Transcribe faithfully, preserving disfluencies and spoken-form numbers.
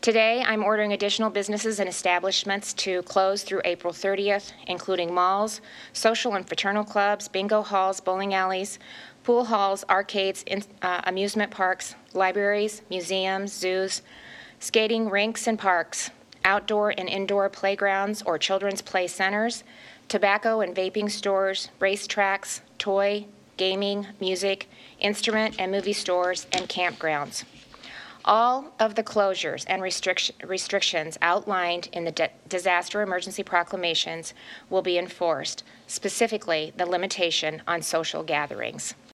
Today, I'm ordering additional businesses and establishments to close through April thirtieth, including malls, social and fraternal clubs, bingo halls, bowling alleys, pool halls, arcades, in, uh, amusement parks, libraries, museums, zoos, skating rinks and parks, outdoor and indoor playgrounds or children's play centers, tobacco and vaping stores, racetracks, toy, gaming, music, instrument and movie stores, and campgrounds. All of the closures and restriction, restrictions outlined in the de- disaster emergency proclamations will be enforced, specifically the limitation on social gatherings.